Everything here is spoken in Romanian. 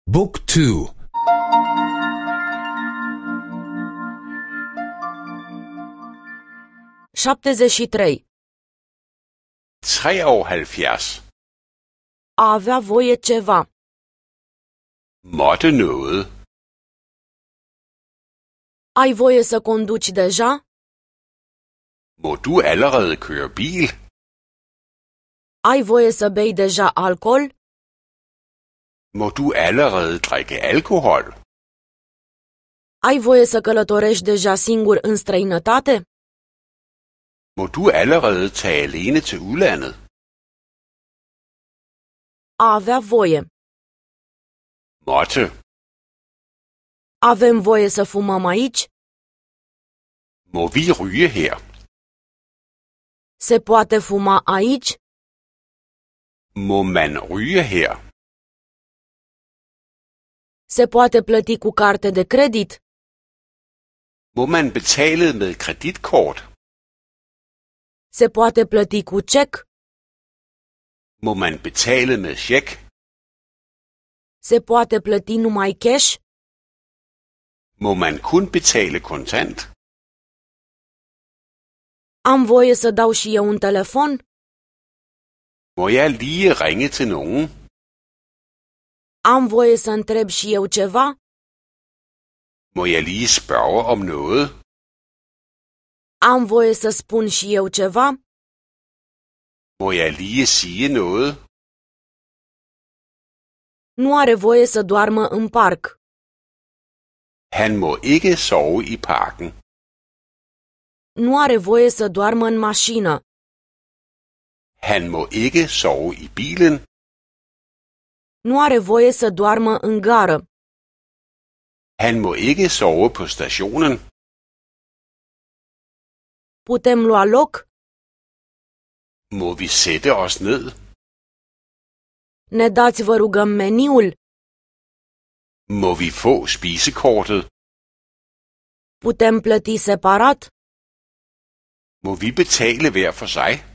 Book 2. 73. 73. A avea voie ceva. Måtte noget. Ai voie să conduci deja? Må du allerede køre bil? Ai voie să bei deja alcool? Må du allerede drikke alkohol? Ai voie să călătorești deja singur în străinătate? Må du allerede tage alene til udlandet? A avea voie. Måtte. Avem voie să fumăm aici? Må vi ryge her? Se poate fuma aici? Må man ryge her? Se poate plăti cu carte de credit? Må man betale med kreditkort? Se poate plăti cu cec? Må man betale med check? Se poate plăti numai cash? Må man kun betale kontant? Am voie să dau și eu un telefon? Må jeg lige ringe til nogen? Am voie să întreb și eu ceva? Må jeg lige spørge om noget? Am voie să spun și eu ceva? Må jeg lige sige noget? Nu are voie să doarmă în parc. Han må ikke sove i parken. Nu are voie să doarmă în mașină. Han må ikke sove i bilen. Nu are voie să doarmă în gară. Han må ikke sove på stationen. Putem lua loc? Må vi sætte os ned? Ne dați, vă rugăm, meniul? Må vi få spisekortet? Putem plăti separat? Må vi betale hver for sig?